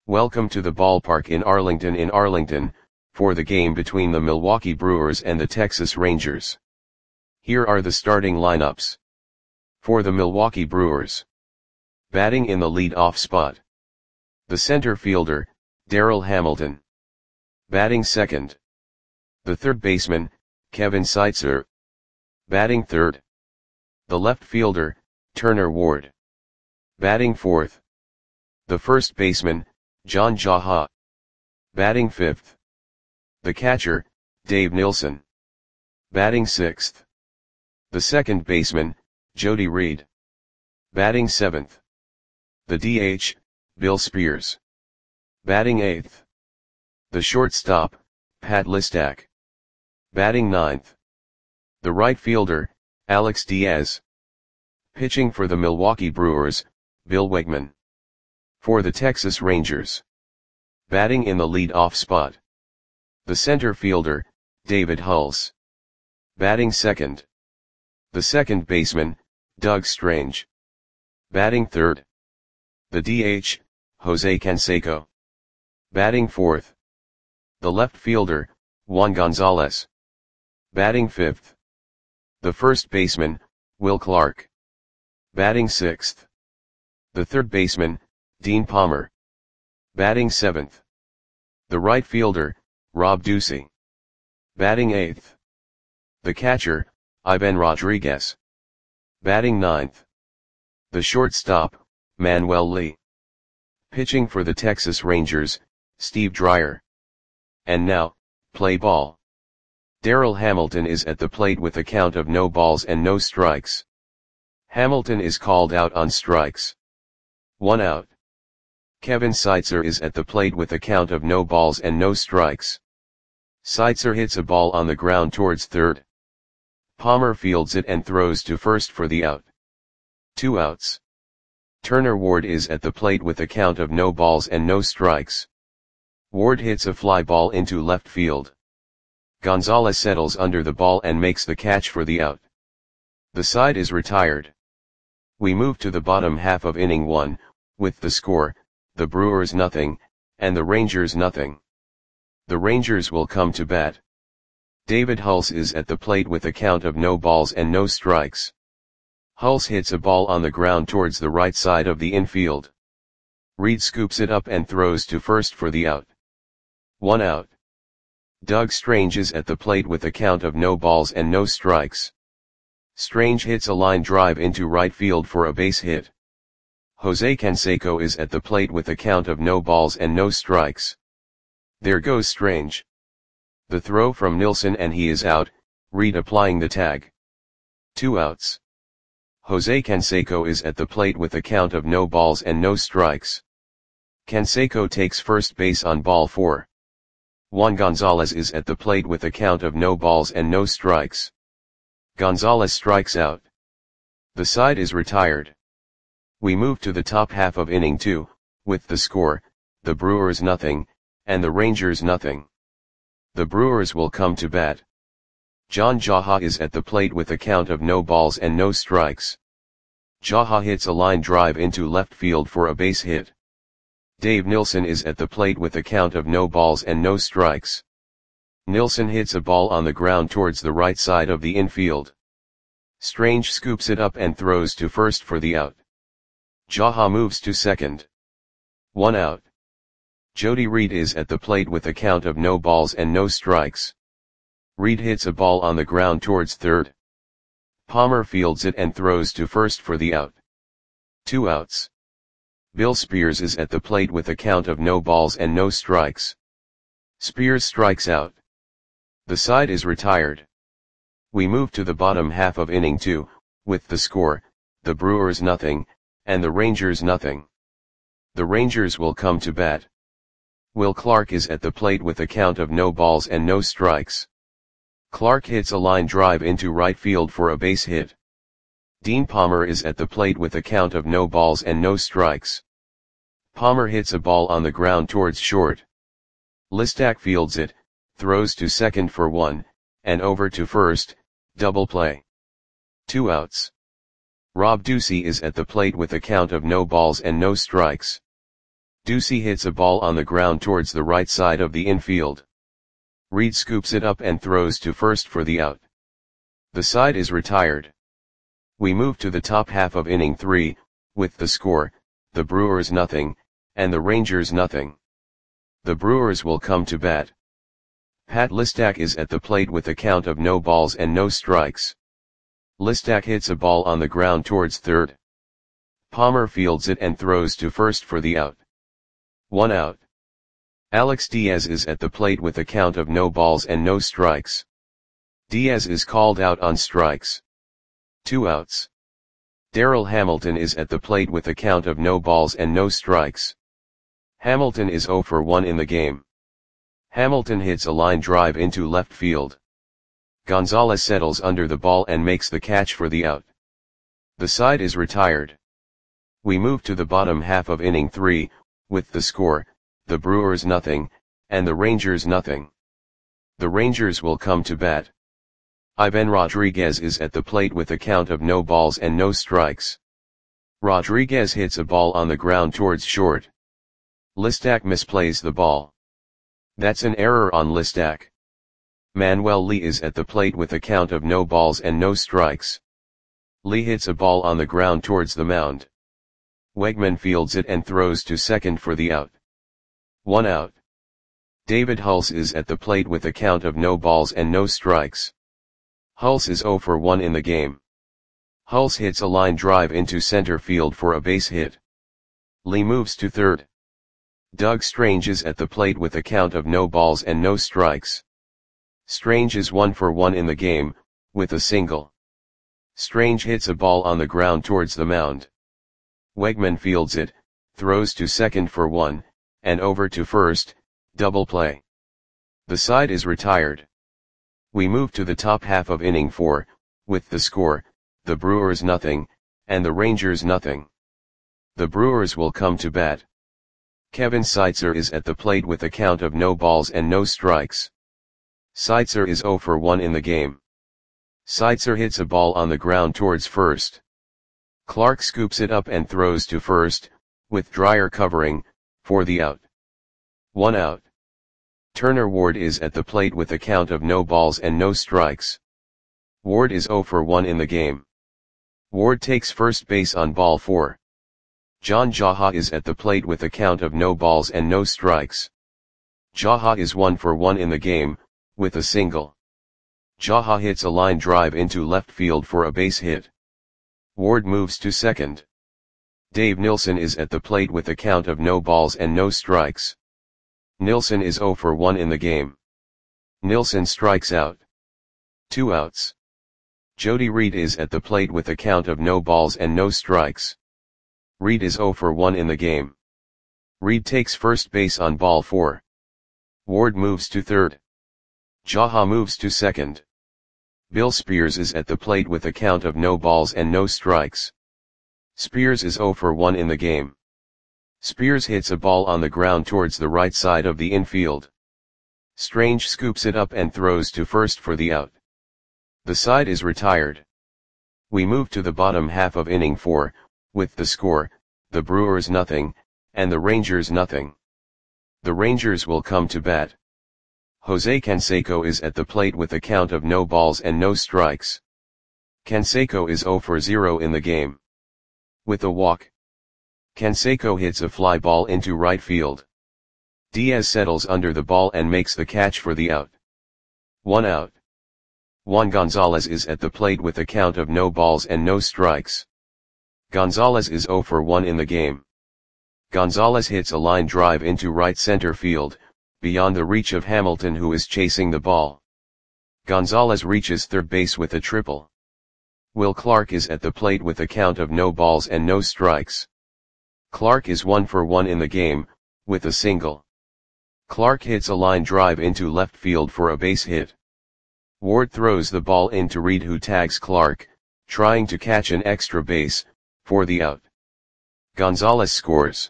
Welcome to the ballpark in Arlington, for the game between the Milwaukee Brewers and the Texas Rangers. Here are the starting lineups. For the Milwaukee Brewers. Batting in the lead-off spot. The center fielder, Darryl Hamilton. Batting second. The third baseman, Kevin Seitzer. Batting third. The left fielder, Turner Ward. Batting fourth. The first baseman, John Jaha. Batting fifth. The catcher, Dave Nilsson. Batting sixth. The second baseman, Jody Reed. Batting seventh. The DH, Bill Spears. Batting eighth. The shortstop, Pat Listak. Batting ninth. The right fielder, Alex Diaz. Pitching for the Milwaukee Brewers, Bill Wegman. For the Texas Rangers. Batting in the lead-off spot. The center fielder, David Hulse. Batting second. The second baseman, Doug Strange. Batting third. The DH, Jose Canseco. Batting fourth. The left fielder, Juan Gonzalez. Batting fifth. The first baseman, Will Clark. Batting sixth. The third baseman, Dean Palmer. Batting seventh. The right fielder, Rob Ducey. Batting eighth. The catcher, Ivan Rodriguez. Batting ninth. The shortstop, Manuel Lee. Pitching for the Texas Rangers, Steve Dreyer. And now, play ball. Darryl Hamilton is at the plate with a count of no balls and no strikes. Hamilton is called out on strikes. 1 out. Kevin Seitzer is at the plate with a count of no balls and no strikes. Seitzer hits a ball on the ground towards third. Palmer fields it and throws to first for the out. 2 outs. Turner Ward is at the plate with a count of no balls and no strikes. Ward hits a fly ball into left field. Gonzalez settles under the ball and makes the catch for the out. The side is retired. We move to the bottom half of inning 1, with the score, the Brewers nothing, and the Rangers nothing. The Rangers will come to bat. David Hulse is at the plate with a count of no balls and no strikes. Hulse hits a ball on the ground towards the right side of the infield. Reed scoops it up and throws to first for the out. 1 out. Doug Strange is at the plate with a count of no balls and no strikes. Strange hits a line drive into right field for a base hit. Jose Canseco is at the plate with a count of no balls and no strikes. There goes Strange. The throw from Nilsson and he is out, Reed applying the tag. 2 outs. Jose Canseco is at the plate with a count of no balls and no strikes. Canseco takes first base on ball 4. Juan Gonzalez is at the plate with a count of no balls and no strikes. Gonzalez strikes out. The side is retired. We move to the top half of inning 2, with the score, the Brewers nothing, and the Rangers nothing. The Brewers will come to bat. John Jaha is at the plate with a count of no balls and no strikes. Jaha hits a line drive into left field for a base hit. Dave Nilsson is at the plate with a count of no balls and no strikes. Nilsson hits a ball on the ground towards the right side of the infield. Strange scoops it up and throws to first for the out. Jaha moves to second. 1 out. Jody Reed is at the plate with a count of no balls and no strikes. Reed hits a ball on the ground towards third. Palmer fields it and throws to first for the out. 2 outs. Bill Spears is at the plate with a count of no balls and no strikes. Spears strikes out. The side is retired. We move to the bottom half of inning 2, with the score, the Brewers nothing, and the Rangers nothing. The Rangers will come to bat. Will Clark is at the plate with a count of no balls and no strikes. Clark hits a line drive into right field for a base hit. Dean Palmer is at the plate with a count of no balls and no strikes. Palmer hits a ball on the ground towards short. Listak fields it, throws to second for 1, and over to first, double play. 2 outs. Rob Ducey is at the plate with a count of no balls and no strikes. Ducey hits a ball on the ground towards the right side of the infield. Reed scoops it up and throws to first for the out. The side is retired. We move to the top half of inning 3, with the score, the Brewers nothing, and the Rangers nothing. The Brewers will come to bat. Pat Listak is at the plate with a count of no balls and no strikes. Listak hits a ball on the ground towards third. Palmer fields it and throws to first for the out. 1 out. Alex Diaz is at the plate with a count of no balls and no strikes. Diaz is called out on strikes. 2 outs. Darryl Hamilton is at the plate with a count of no balls and no strikes. Hamilton is 0 for 1 in the game. Hamilton hits a line drive into left field. Gonzalez settles under the ball and makes the catch for the out. The side is retired. We move to the bottom half of inning 3, with the score, the Brewers nothing, and the Rangers nothing. The Rangers will come to bat. Ivan Rodriguez is at the plate with a count of no balls and no strikes. Rodriguez hits a ball on the ground towards short. Listak misplays the ball. That's an error on Listak. Manuel Lee is at the plate with a count of no balls and no strikes. Lee hits a ball on the ground towards the mound. Wegman fields it and throws to second for the out. 1 out. David Hulse is at the plate with a count of no balls and no strikes. Hulse is 0 for 1 in the game. Hulse hits a line drive into center field for a base hit. Lee moves to third. Doug Strange is at the plate with a count of no balls and no strikes. Strange is 1 for 1 in the game, with a single. Strange hits a ball on the ground towards the mound. Wegman fields it, throws to second for 1, and over to first, double play. The side is retired. We move to the top half of inning 4, with the score, the Brewers nothing, and the Rangers nothing. The Brewers will come to bat. Kevin Seitzer is at the plate with a count of no balls and no strikes. Seitzer is 0 for 1 in the game. Seitzer hits a ball on the ground towards first. Clark scoops it up and throws to first, with Dreyer covering, for the out. 1 out. Turner Ward is at the plate with a count of no balls and no strikes. Ward is 0 for 1 in the game. Ward takes first base on ball 4. John Jaha is at the plate with a count of no balls and no strikes. Jaha is 1 for 1 in the game, with a single. Jaha hits a line drive into left field for a base hit. Ward moves to second. Dave Nilsson is at the plate with a count of no balls and no strikes. Nilsson is 0 for 1 in the game. Nilsson strikes out. 2 outs. Jody Reed is at the plate with a count of no balls and no strikes. Reed is 0 for 1 in the game. Reed takes first base on ball 4. Ward moves to third. Jaha moves to second. Bill Spears is at the plate with a count of no balls and no strikes. Spears is 0 for 1 in the game. Spears hits a ball on the ground towards the right side of the infield. Strange scoops it up and throws to first for the out. The side is retired. We move to the bottom half of inning 4, with the score, the Brewers nothing, and the Rangers nothing. The Rangers will come to bat. Jose Canseco is at the plate with a count of no balls and no strikes. Canseco is 0 for 0 in the game. With a walk. Canseco hits a fly ball into right field. Diaz settles under the ball and makes the catch for the out. 1 out. Juan Gonzalez is at the plate with a count of no balls and no strikes. Gonzalez is 0 for 1 in the game. Gonzalez hits a line drive into right center field, beyond the reach of Hamilton who is chasing the ball. Gonzalez reaches third base with a triple. Will Clark is at the plate with a count of no balls and no strikes. Clark is 1 for 1 in the game, with a single. Clark hits a line drive into left field for a base hit. Ward throws the ball into Reed who tags Clark, trying to catch an extra base, for the out. Gonzalez scores.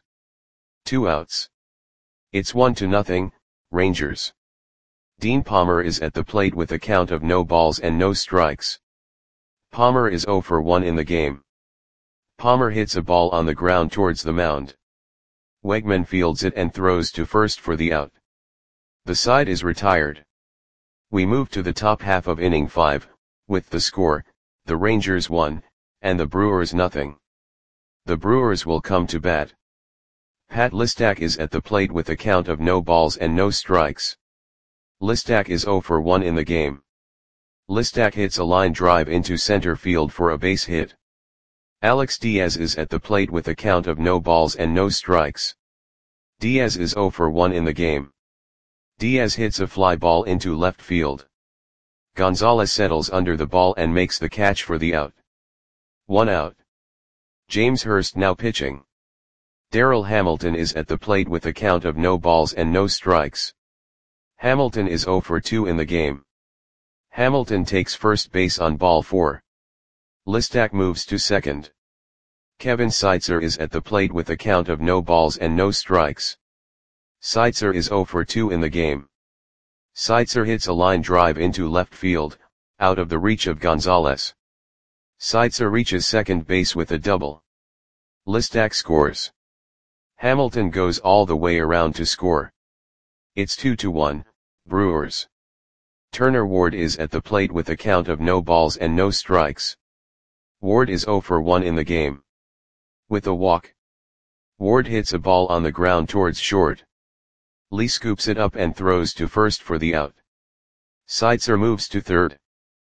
2 outs. It's 1-0, Rangers. Dean Palmer is at the plate with a count of no balls and no strikes. Palmer is 0 for 1 in the game. Palmer hits a ball on the ground towards the mound. Wegman fields it and throws to first for the out. The side is retired. We move to the top half of inning 5, with the score, the Rangers 1, and the Brewers nothing. The Brewers will come to bat. Pat Listak is at the plate with a count of no balls and no strikes. Listak is 0 for 1 in the game. Listak hits a line drive into center field for a base hit. Alex Diaz is at the plate with a count of no balls and no strikes. Diaz is 0 for 1 in the game. Diaz hits a fly ball into left field. Gonzalez settles under the ball and makes the catch for the out. 1 out. James Hurst now pitching. Darryl Hamilton is at the plate with a count of no balls and no strikes. Hamilton is 0 for 2 in the game. Hamilton takes first base on ball 4. Listak moves to second. Kevin Seitzer is at the plate with a count of no balls and no strikes. Seitzer is 0 for 2 in the game. Seitzer hits a line drive into left field, out of the reach of Gonzalez. Seitzer reaches second base with a double. Listak scores. Hamilton goes all the way around to score. It's 2-1, Brewers. Turner Ward is at the plate with a count of no balls and no strikes. Ward is 0 for 1 in the game. With a walk. Ward hits a ball on the ground towards short. Lee scoops it up and throws to first for the out. Seitzer moves to third.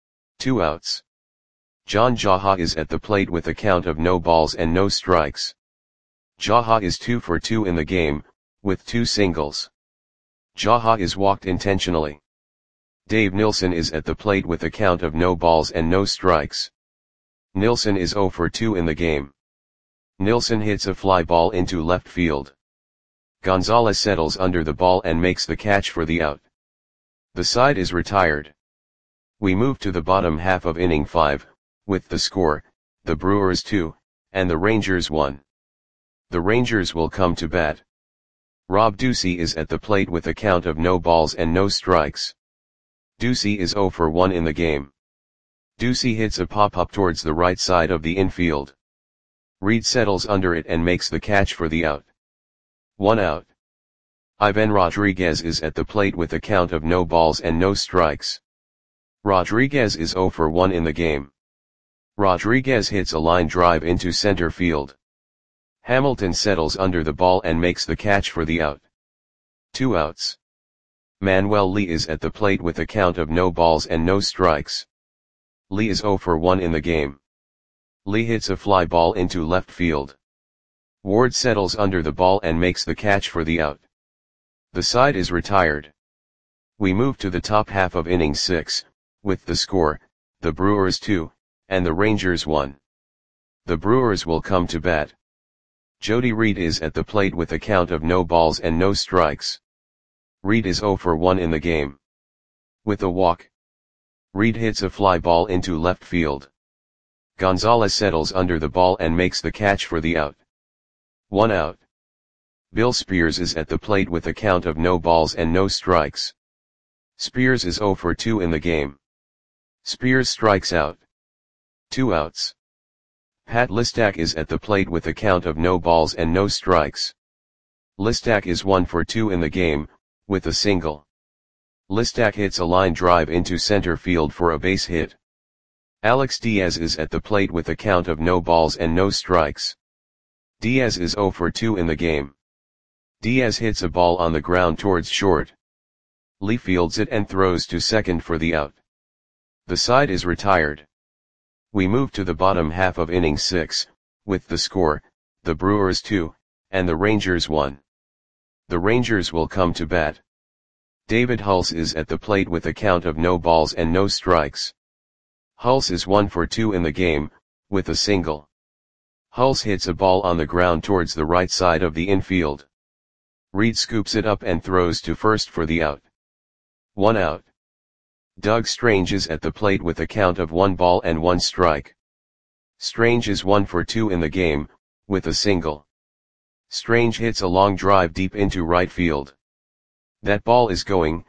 2 outs. John Jaha is at the plate with a count of no balls and no strikes. Jaha is 2 for 2 in the game, with 2 singles. Jaha is walked intentionally. Dave Nilsson is at the plate with a count of no balls and no strikes. Nilsson is 0 for 2 in the game. Nilsson hits a fly ball into left field. Gonzalez settles under the ball and makes the catch for the out. The side is retired. We move to the bottom half of inning 5, with the score, the Brewers 2, and the Rangers 1. The Rangers will come to bat. Rob Ducey is at the plate with a count of no balls and no strikes. Ducey is 0 for 1 in the game. Ducey hits a pop-up towards the right side of the infield. Reed settles under it and makes the catch for the out. 1 out. Ivan Rodriguez is at the plate with a count of no balls and no strikes. Rodriguez is 0 for 1 in the game. Rodriguez hits a line drive into center field. Hamilton settles under the ball and makes the catch for the out. 2 outs. Manuel Lee is at the plate with a count of no balls and no strikes. Lee is 0 for 1 in the game. Lee hits a fly ball into left field. Ward settles under the ball and makes the catch for the out. The side is retired. We move to the top half of inning 6, with the score, the Brewers 2, and the Rangers 1. The Brewers will come to bat. Jody Reed is at the plate with a count of no balls and no strikes. Reed is 0 for 1 in the game. With a walk. Reed hits a fly ball into left field. Gonzalez settles under the ball and makes the catch for the out. 1 out. Bill Spears is at the plate with a count of no balls and no strikes. Spears is 0 for 2 in the game. Spears strikes out. 2 outs. Pat Listak is at the plate with a count of no balls and no strikes. Listak is 1 for 2 in the game, with a single. Listak hits a line drive into center field for a base hit. Alex Diaz is at the plate with a count of no balls and no strikes. Diaz is 0 for 2 in the game. Diaz hits a ball on the ground towards short. Lee fields it and throws to second for the out. The side is retired. We move to the bottom half of inning 6, with the score, the Brewers 2, and the Rangers 1. The Rangers will come to bat. David Hulse is at the plate with a count of no balls and no strikes. Hulse is 1 for 2 in the game, with a single. Hulse hits a ball on the ground towards the right side of the infield. Reed scoops it up and throws to first for the out. 1 out. Doug Strange is at the plate with a count of 1 ball and 1 strike. Strange is 1 for 2 in the game, with a single. Strange hits a long drive deep into right field. That ball is gone.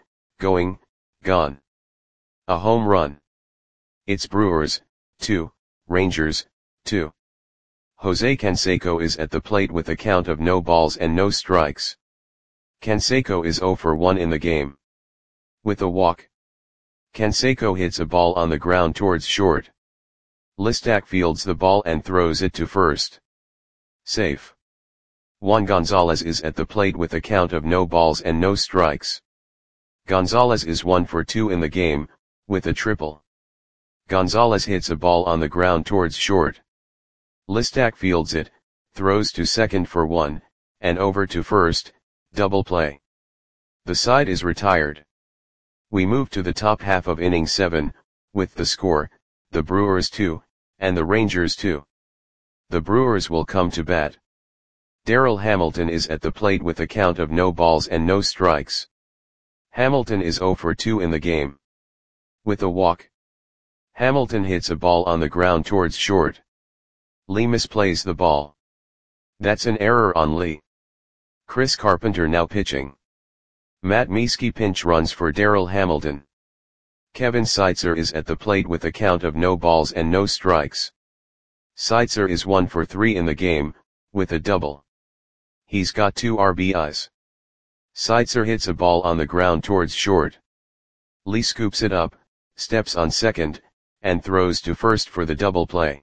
A home run. It's Brewers, 2, Rangers, 2. Jose Canseco is at the plate with a count of no balls and no strikes. Canseco is 0 for 1 in the game. With a walk. Canseco hits a ball on the ground towards short. Listak fields the ball and throws it to first. Safe. Juan Gonzalez is at the plate with a count of no balls and no strikes. Gonzalez is 1 for 2 in the game, with a triple. Gonzalez hits a ball on the ground towards short. Listak fields it, throws to second for 1, and over to first, double play. The side is retired. We move to the top half of inning 7, with the score, the Brewers 2, and the Rangers 2. The Brewers will come to bat. Darryl Hamilton is at the plate with a count of no balls and no strikes. Hamilton is 0 for 2 in the game. With a walk. Hamilton hits a ball on the ground towards short. Lee misplays the ball. That's an error on Lee. Chris Carpenter now pitching. Matt Mieske pinch runs for Darryl Hamilton. Kevin Seitzer is at the plate with a count of no balls and no strikes. Seitzer is 1 for 3 in the game, with a double. He's got 2 RBIs. Seitzer hits a ball on the ground towards short. Lee scoops it up, steps on second, and throws to first for the double play.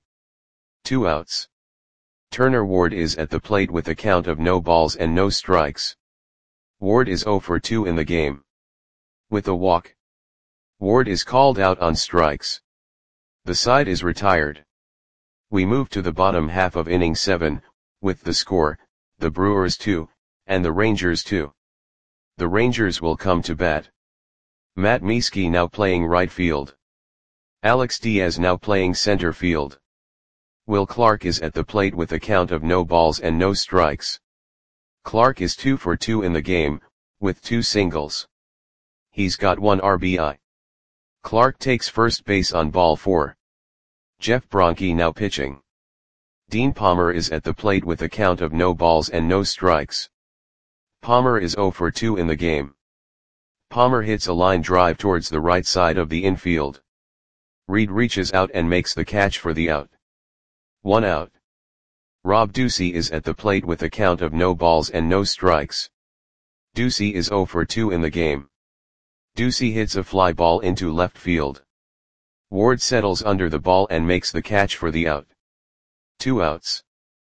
2 outs. Turner Ward is at the plate with a count of no balls and no strikes. Ward is 0 for 2 in the game. With a walk. Ward is called out on strikes. The side is retired. We move to the bottom half of inning 7, with the score, the Brewers 2, and the Rangers 2. The Rangers will come to bat. Matt Mieske now playing right field. Alex Diaz now playing center field. Will Clark is at the plate with a count of no balls and no strikes. Clark is 2 for 2 in the game, with 2 singles. He's got 1 RBI. Clark takes first base on ball 4. Jeff Bronke now pitching. Dean Palmer is at the plate with a count of no balls and no strikes. Palmer is 0 for 2 in the game. Palmer hits a line drive towards the right side of the infield. Reed reaches out and makes the catch for the out. 1 out. Rob Ducey is at the plate with a count of no balls and no strikes. Ducey is 0 for 2 in the game. Ducey hits a fly ball into left field. Ward settles under the ball and makes the catch for the out. 2 outs.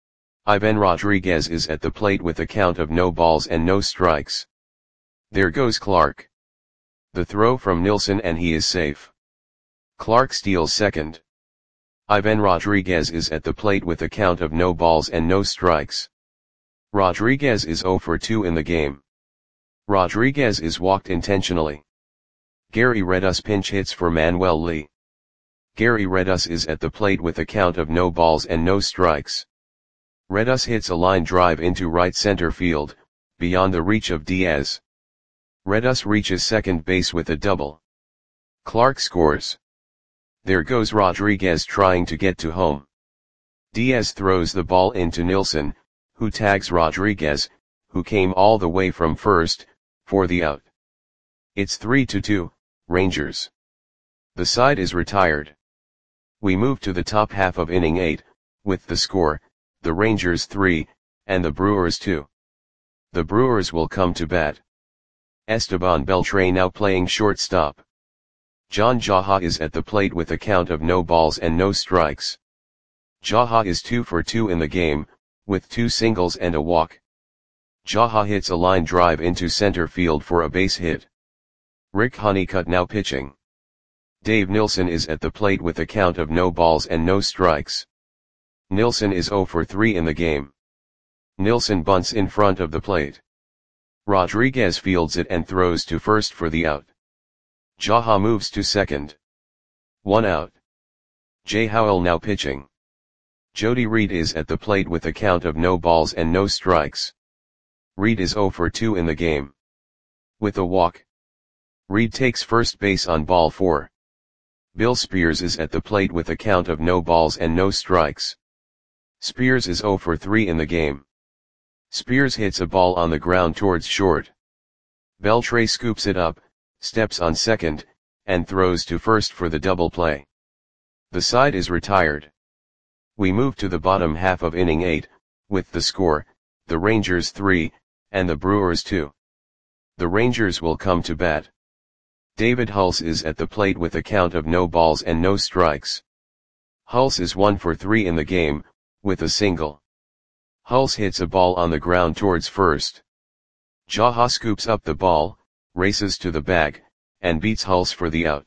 Ivan Rodriguez is at the plate with a count of no balls and no strikes. There goes Clark. The throw from Nilsson and he is safe. Clark steals second. Ivan Rodriguez is at the plate with a count of no balls and no strikes. Rodriguez is 0 for 2 in the game. Rodriguez is walked intentionally. Gary Redus pinch hits for Manuel Lee. Gary Redus is at the plate with a count of no balls and no strikes. Redus hits a line drive into right center field, beyond the reach of Diaz. Redus reaches second base with a double. Clark scores. There goes Rodriguez trying to get to home. Diaz throws the ball into Nilsson, who tags Rodriguez, who came all the way from first, for the out. It's 3-2, Rangers. The side is retired. We move to the top half of inning 8, with the score, the Rangers 3, and the Brewers 2. The Brewers will come to bat. Esteban Beltre now playing shortstop. John Jaha is at the plate with a count of no balls and no strikes. Jaha is 2 for 2 in the game, with 2 singles and a walk. Jaha hits a line drive into center field for a base hit. Rick Honeycutt now pitching. Dave Nilsson is at the plate with a count of no balls and no strikes. Nilsson is 0 for 3 in the game. Nilsson bunts in front of the plate. Rodriguez fields it and throws to first for the out. Jaha moves to second. 1 out. Jay Howell now pitching. Jody Reed is at the plate with a count of no balls and no strikes. Reed is 0 for 2 in the game. With a walk. Reed takes first base on ball 4. Bill Spears is at the plate with a count of no balls and no strikes. Spears is 0 for 3 in the game. Spears hits a ball on the ground towards short. Beltre scoops it up, steps on second, and throws to first for the double play. The side is retired. We move to the bottom half of inning 8, with the score, the Rangers 3, and the Brewers 2. The Rangers will come to bat. David Hulse is at the plate with a count of no balls and no strikes. Hulse is 1 for 3 in the game, with a single. Hulse hits a ball on the ground towards first. Jaha scoops up the ball, races to the bag, and beats Hulse for the out.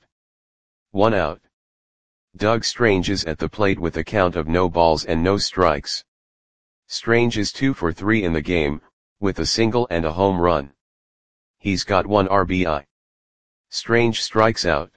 1 out. Doug Strange is at the plate with a count of no balls and no strikes. Strange is 2 for 3 in the game, with a single and a home run. He's got 1 RBI. Strange strikes out.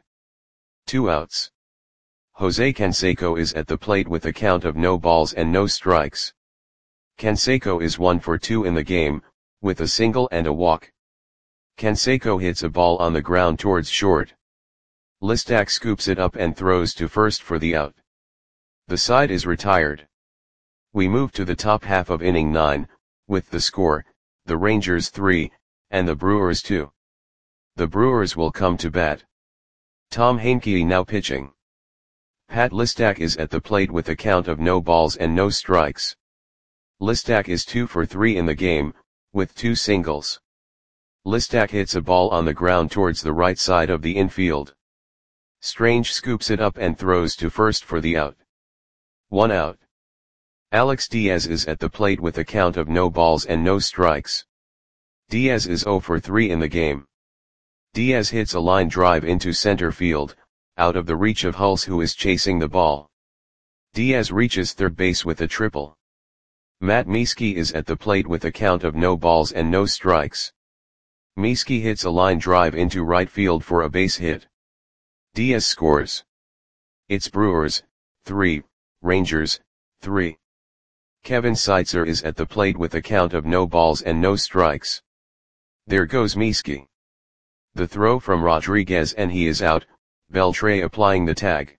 2 outs. Jose Canseco is at the plate with a count of no balls and no strikes. Canseco is 1 for 2 in the game, with a single and a walk. Canseco hits a ball on the ground towards short. Listak scoops it up and throws to first for the out. The side is retired. We move to the top half of inning 9, with the score, the Rangers 3, and the Brewers 2. The Brewers will come to bat. Tom Heincke now pitching. Pat Listak is at the plate with a count of no balls and no strikes. Listak is 2 for 3 in the game, with 2 singles. Listak hits a ball on the ground towards the right side of the infield. Strange scoops it up and throws to first for the out. 1 out. Alex Diaz is at the plate with a count of no balls and no strikes. Diaz is 0 for 3 in the game. Diaz hits a line drive into center field, out of the reach of Hulse, who is chasing the ball. Diaz reaches third base with a triple. Matt Mieske is at the plate with a count of no balls and no strikes. Mieske hits a line drive into right field for a base hit. Diaz scores. It's Brewers 3, Rangers 3. Kevin Seitzer is at the plate with a count of no balls and no strikes. There goes Mieske. The throw from Rodriguez and he is out, Beltre applying the tag.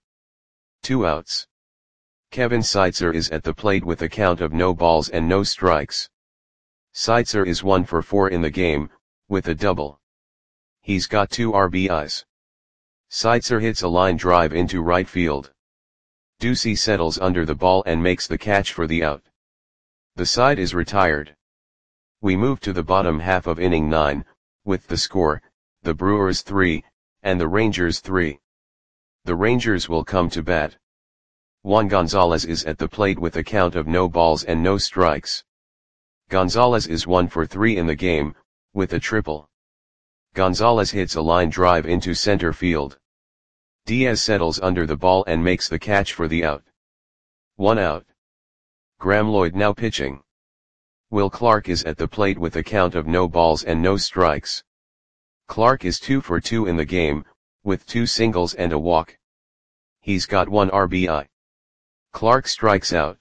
2 outs. Kevin Seitzer is at the plate with a count of no balls and no strikes. Seitzer is 1 for 4 in the game, with a double. He's got 2 RBIs. Seitzer hits a line drive into right field. Ducey settles under the ball and makes the catch for the out. The side is retired. We move to the bottom half of inning 9, with the score, the Brewers 3, and the Rangers 3. The Rangers will come to bat. Juan Gonzalez is at the plate with a count of no balls and no strikes. Gonzalez is 1 for 3 in the game, with a triple. Gonzalez hits a line drive into center field. Diaz settles under the ball and makes the catch for the out. 1 out. Graeme Lloyd now pitching. Will Clark is at the plate with a count of no balls and no strikes. Clark is 2 for 2 in the game, with 2 singles and a walk. He's got 1 RBI. Clark strikes out.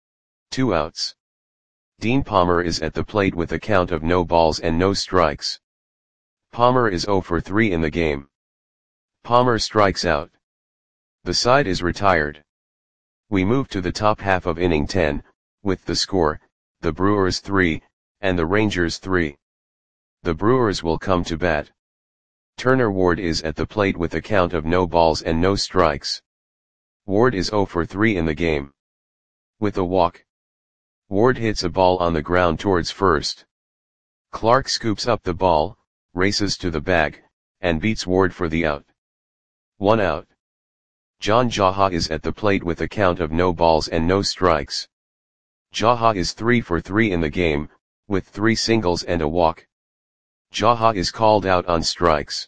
2 outs. Dean Palmer is at the plate with a count of no balls and no strikes. Palmer is 0 for 3 in the game. Palmer strikes out. The side is retired. We move to the top half of inning 10, with the score, the Brewers 3, and the Rangers 3. The Brewers will come to bat. Turner Ward is at the plate with a count of no balls and no strikes. Ward is 0 for 3 in the game. With a walk. Ward hits a ball on the ground towards first. Clark scoops up the ball, races to the bag, and beats Ward for the out. 1 out. John Jaha is at the plate with a count of no balls and no strikes. Jaha is 3 for 3 in the game, with 3 singles and a walk. Jaha is called out on strikes.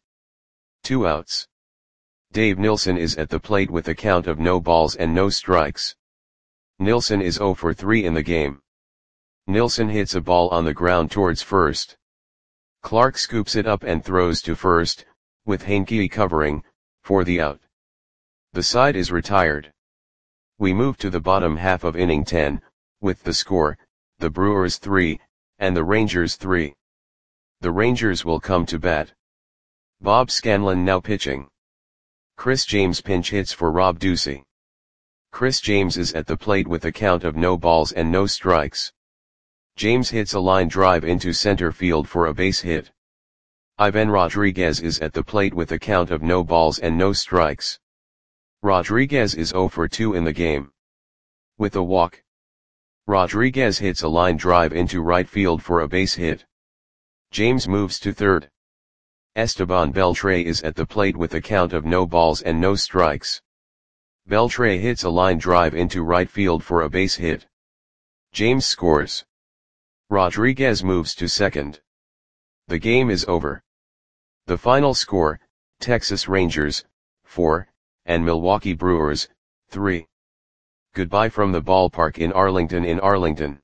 2 outs. Dave Nilsson is at the plate with a count of no balls and no strikes. Nilsson is 0 for 3 in the game. Nilsson hits a ball on the ground towards first. Clark scoops it up and throws to first, with Heincke covering, for the out. The side is retired. We move to the bottom half of inning 10, with the score, the Brewers 3, and the Rangers 3. The Rangers will come to bat. Bob Scanlon now pitching. Chris James pinch hits for Rob Ducey. Chris James is at the plate with a count of no balls and no strikes. James hits a line drive into center field for a base hit. Ivan Rodriguez is at the plate with a count of no balls and no strikes. Rodriguez is 0 for 2 in the game. with a walk. Rodriguez hits a line drive into right field for a base hit. James moves to third. Esteban Beltre is at the plate with a count of no balls and no strikes. Beltre hits a line drive into right field for a base hit. James scores. Rodriguez moves to second. The game is over. The final score, Texas Rangers, 4, and Milwaukee Brewers, 3. Goodbye from the ballpark in Arlington.